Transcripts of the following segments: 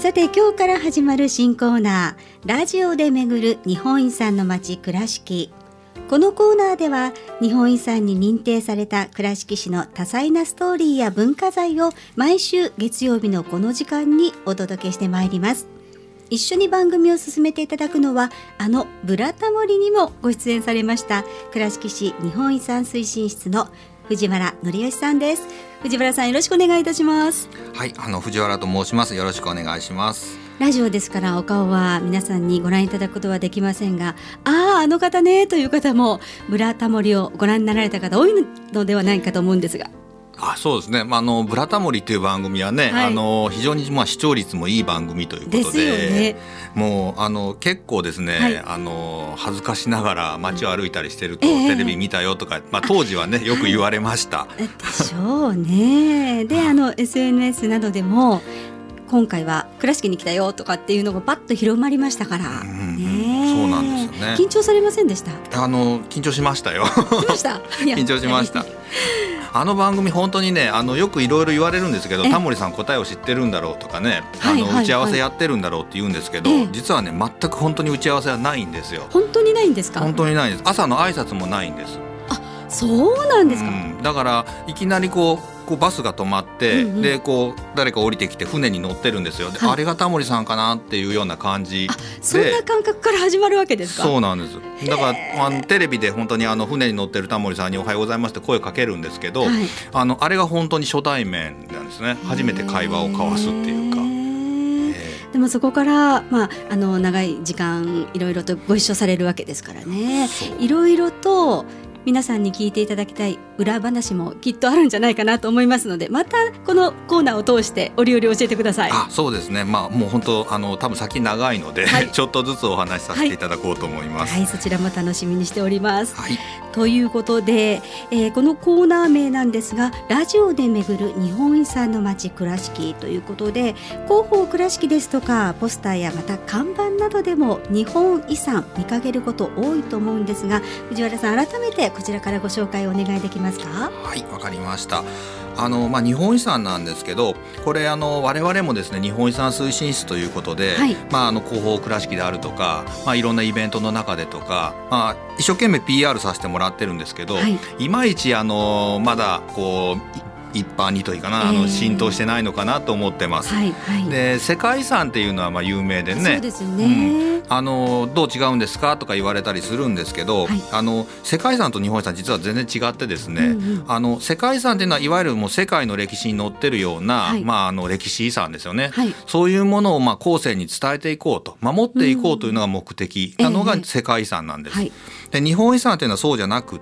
さて今日から始まる新コーナー、ラジオで巡る日本遺産の街倉敷。このコーナーでは日本遺産に認定された倉敷市の多彩なストーリーや文化財を毎週月曜日のこの時間にお届けしてまいります。一緒に番組を進めていただくのはブラタモリにもご出演されました倉敷市日本遺産推進室の藤原則義さんです。藤原さん、よろしくお願いいたします。 はい、藤原と申します。よろしくお願いします。 ラジオですからお顔は皆さんにご覧いただくことはできませんが、あの方ねという方もブラタモリをご覧になられた方多いのではないかと思うんですが。 そうですね、ブラタモリという番組はね、非常に視聴率もいい番組ということですよね。 もう結構ですね、恥ずかしながら街を歩いたりしてると、テレビ見たよとか、当時はねよく言われましたでしょうね。でSNS などでも今回は倉敷に来たよとかっていうのがパッと広まりましたから、 そうなんですよね。 緊張されませんでした？ 緊張しましたよ緊張しました番組本当にねよくいろいろ言われるんですけど、タモリさん答えを知ってるんだろうとかね、打ち合わせやってるんだろうって言うんですけど、実はね全く本当に打ち合わせはないんですよ。 本当にないんですか？ 本当にないんです。朝の挨拶もないんです。 そうなんですか。 だからいきなりこうバスが止まって、で誰か降りてきて船に乗ってるんですよ。で、あれがタモリさんかなっていうような感じで、 そんな感覚から始まるわけですか？ そうなんです。だからテレビで本当に船に乗ってるタモリさんにおはようございますって声かけるんですけど、あれが本当に初対面なんですね。初めて会話を交わすっていうか。 でもそこから、長い時間いろいろとご一緒されるわけですからね。いろいろと皆さんに聞いていただきたい裏話もきっとあるんじゃないかなと思いますので、またこのコーナーを通して折々教えてください。 そうですね、もう本当多分先長いので、ちょっとずつお話しさせていただこうと思います。 そちらも楽しみにしております。ということで、このコーナー名なんですが、ラジオで巡る日本遺産の街倉敷ということで、広報倉敷ですとかポスターやまた看板などでも日本遺産見かけること多いと思うんですが、藤原さん、改めてこちらからご紹介をお願いできますか？ はい、わかりました。日本遺産なんですけど、これ我々もですね日本遺産推進室ということで、広報倉敷であるとか、いろんなイベントの中でとか、一生懸命 PR させてもらってるんですけど、いまいちまだ一般にというかな、浸透してないのかなと思ってます。で、世界遺産っていうのは有名でね、 そうですよね。 どう違うんですかとか言われたりするんですけど、世界遺産と日本遺産実は全然違ってですね、世界遺産っていうのはいわゆるもう世界の歴史に載ってるような、歴史遺産ですよね。そういうものを後世に伝えていこうと、守っていこうというのが目的なのが世界遺産なんです。で、日本遺産というのはそうじゃなくって、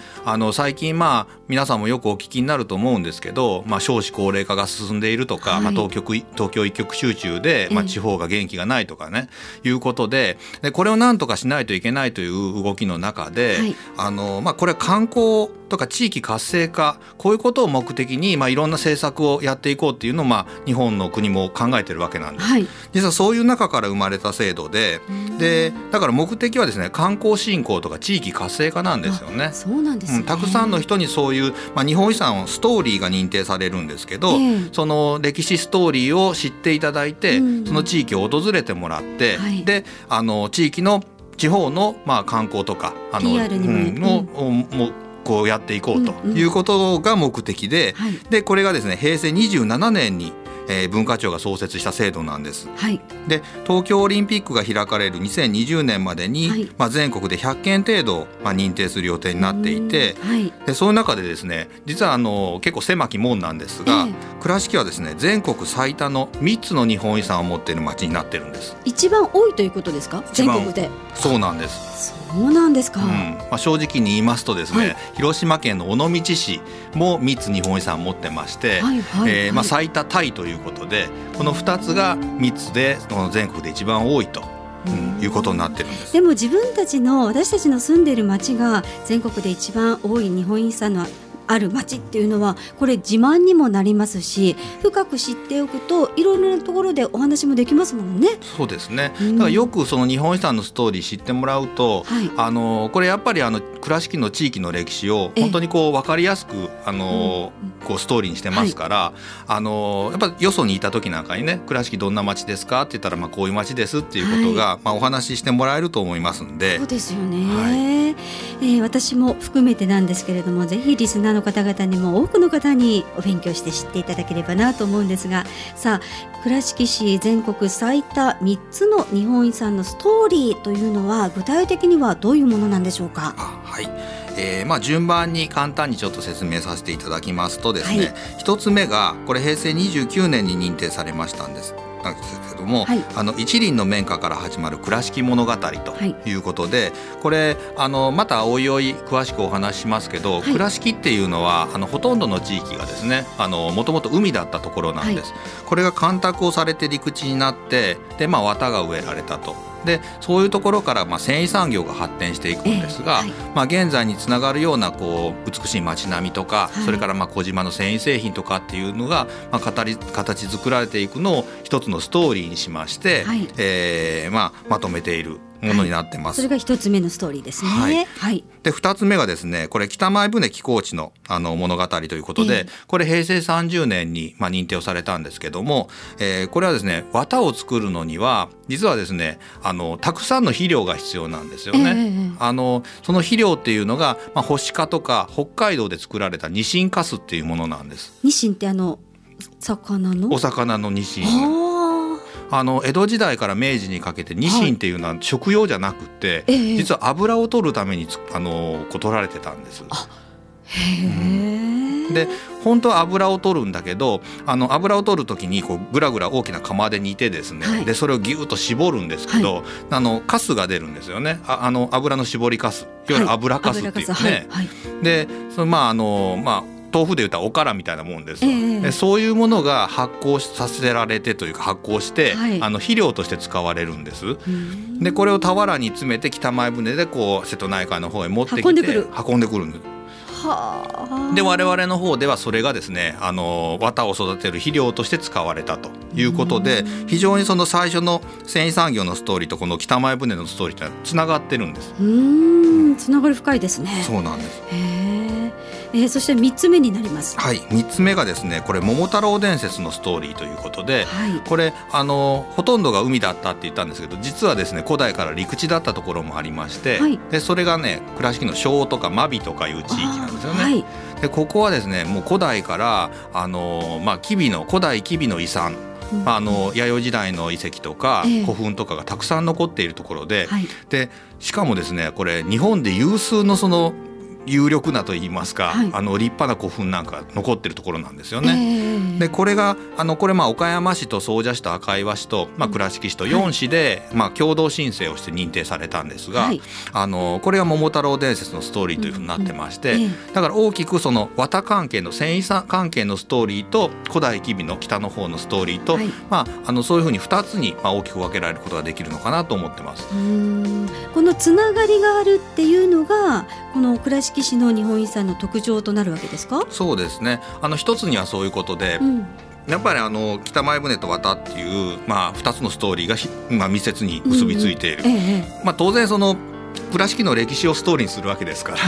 最近皆さんもよくお聞きになると思うんですけど、少子高齢化が進んでいるとか、東京一極集中で、地方が元気がないとかね、いうことで、これを何とかしないといけないという動きの中で、これは観光とか地域活性化、こういうことを目的に、いろんな政策をやっていこうっていうのを、日本の国も考えてるわけなんです。実はそういう中から生まれた制度で、だから目的はですね、観光振興とか地域活性化なんですよね。 そうなんですね。 たくさんの人にそういう、日本遺産をストーリーが認定されるんですけど、その歴史ストーリーを知っていただいて、その地域を訪れてもらって、で地域の地方の観光とか PR にもこうやっていこうということが目的で、でこれがですね平成27年に文化庁が創設した制度なんです。で、東京オリンピックが開かれる2020年までに、全国で100件程度、認定する予定になっていて、でその中でですね、実は結構狭き門なんですが、倉敷はですね全国最多の3つの日本遺産を持っている町になってるんです。 一番多いということですか？全国で。 そうなんです。 そうなんですか。 正直に言いますとですね、広島県の尾道市も3つ日本遺産を持ってまして、最多タイということで、この2つが3つで全国で一番多いということになってるんです。 でも私たちの住んでいる町が全国で一番多い日本遺産のある町っていうのはこれ自慢にもなりますし、深く知っておくといろいろなところでお話もできますもんね。 そうですね、だからよくその日本遺産のストーリー知ってもらうと、これやっぱり倉敷の地域の歴史を本当にこう分かりやすくこうストーリーにしてますから、やっぱよそにいた時なんかにね、倉敷どんな町ですかって言ったら、こういう町ですっていうことが、お話ししてもらえると思いますんで。 そうですよね、私も含めてなんですけれども、ぜひリスナーの方々にも多くの方にお勉強して知っていただければなと思うんですが、さあ倉敷市全国最多3つの日本遺産のストーリーというのは具体的にはどういうものなんでしょうか。 はい、順番に簡単にちょっと説明させていただきますとですね、一つ目がこれ平成29年に認定されましたんですけども、一輪の綿花から始まる倉敷物語ということで、これまたおいおい詳しくお話ししますけど、倉敷っていうのはほとんどの地域がですねもともと海だったところなんです、これが干拓をされて陸地になって、で綿が植えられたと。でそういうところから繊維産業が発展していくんですが、現在につながるようなこう美しい街並みとか、それから小島の繊維製品とかっていうのが、形作られていくのを一つのストーリーにしまして、まとめているものになってます、 それが一つ目のストーリーですね。 で二つ目がですね、これ北前船寄港地の物語ということで、これ平成30年に認定をされたんですけども、これはですね、綿を作るのには実はですねたくさんの肥料が必要なんですよね、その肥料っていうのが、干し科とか北海道で作られたニシンカスっていうものなんです。 ニシンって魚のお魚のニシン、江戸時代から明治にかけてニシンっていうのは食用じゃなくて、実は油を取るために取られてたんです。で本当は油を取るんだけど、油を取る時にこうぐらぐら大きな釜で煮てですね、でそれをギュッと絞るんですけど、カスが出るんですよね。油の絞りカス、いわゆる油カスっていうね、で豆腐でいうとおからみたいなもんですよ、そういうものが発酵させられてというか発酵して、肥料として使われるんです。でこれを俵に詰めて北前船でこう瀬戸内海の方へ持ってきて運んでくるんです。で我々の方ではそれがですね綿を育てる肥料として使われたということで、非常にその最初の繊維産業のストーリーとこの北前船のストーリーというのはつながってるんです。 つながり深いですね。 そうなんです。 そして3つ目になります。 3つ目がですね、これ桃太郎伝説のストーリーということで、これほとんどが海だったって言ったんですけど、実はですね古代から陸地だったところもありまして、でそれがね倉敷の庄とか真備とかいう地域なんですよね。でここはですねもう古代から古代吉備の遺産、弥生時代の遺跡とか古墳とかがたくさん残っているところで、でしかもですねこれ日本で有数のその有力なといいますか、立派な古墳なんか残ってるところなんですよね。でこれが岡山市と総社市と赤岩市と、倉敷市と4市で、共同申請をして認定されたんですが、これが桃太郎伝説のストーリーというふうになってまして、だから大きくその綿関係の繊維関係のストーリーと古代吉備の北の方のストーリーと、そういうふうに2つに大きく分けられることができるのかなと思ってます。 このつながりがあるっていうのがこの倉敷市の日本遺産の特徴となるわけですか？ そうですね、一つにはそういうことで、やっぱり北前船と綿っていう、2つのストーリーが、密接に結びついている、当然その倉敷の歴史をストーリーにするわけですから、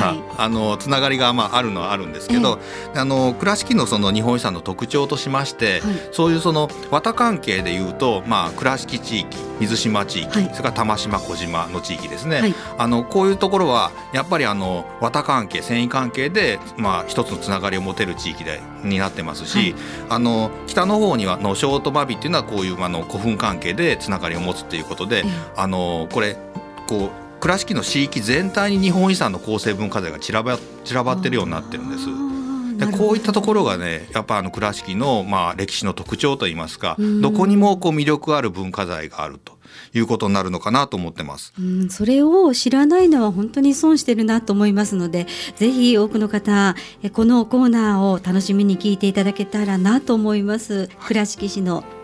つながりがあるのはあるんですけど、倉敷のその日本遺産の特徴としまして、そういうその綿関係でいうと、倉敷地域、水島地域、それから玉島小島の地域ですね、こういうところはやっぱり綿関係、繊維関係で、一つのつながりを持てる地域になってますし、北の方にはの庄と真備っていうのはこういう古墳関係でつながりを持つっていうことで、これこう倉敷の地域全体に日本遺産の構成文化財が散らばってるようになってるんです。でこういったところがねやっぱ倉敷の歴史の特徴といいますか、どこにもこう魅力ある文化財があるということになるのかなと思ってます。 それを知らないのは本当に損してるなと思いますので、ぜひ多くの方このコーナーを楽しみに聞いていただけたらなと思います。倉敷市の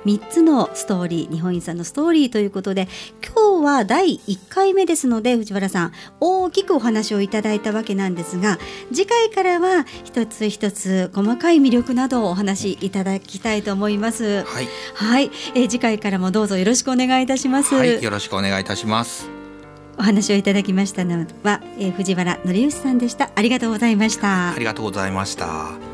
3つのストーリー、日本遺産のストーリーということで、今日は第1回目ですので、藤原さん大きくお話をいただいたわけなんですが、次回からは一つ一つ細かい魅力などをお話しいただきたいと思います。 はい、 はい、次回からもどうぞよろしくお願いいたします。 はい、よろしくお願いいたします。 お話をいただきましたのは、藤原紀義さんでした。ありがとうございました。 ありがとうございました。